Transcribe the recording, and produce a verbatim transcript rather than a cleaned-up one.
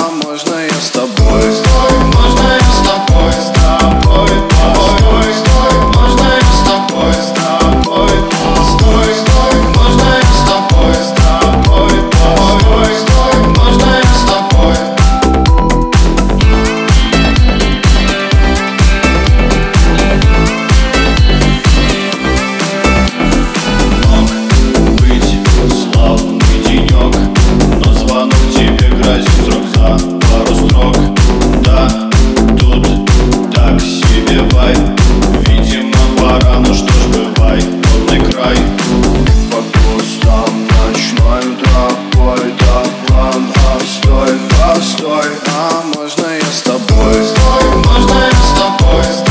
а можно я с тобой? Стой, можно я с тобой, с тобой, стой, стой, можно я с тобой, с тобой, стой, стой, можно я с тобой, с тобой, стой, стой, можно я с тобой. Мог быть славный денек, но звонок тебе грозит срок за пару строк. Да, тут так себе вайб, видимо пора, ну что ж бывай, водный край. По кустам ночной тропой, да план, постой, постой, а можно я с тобой? Стой, можно я с тобой, с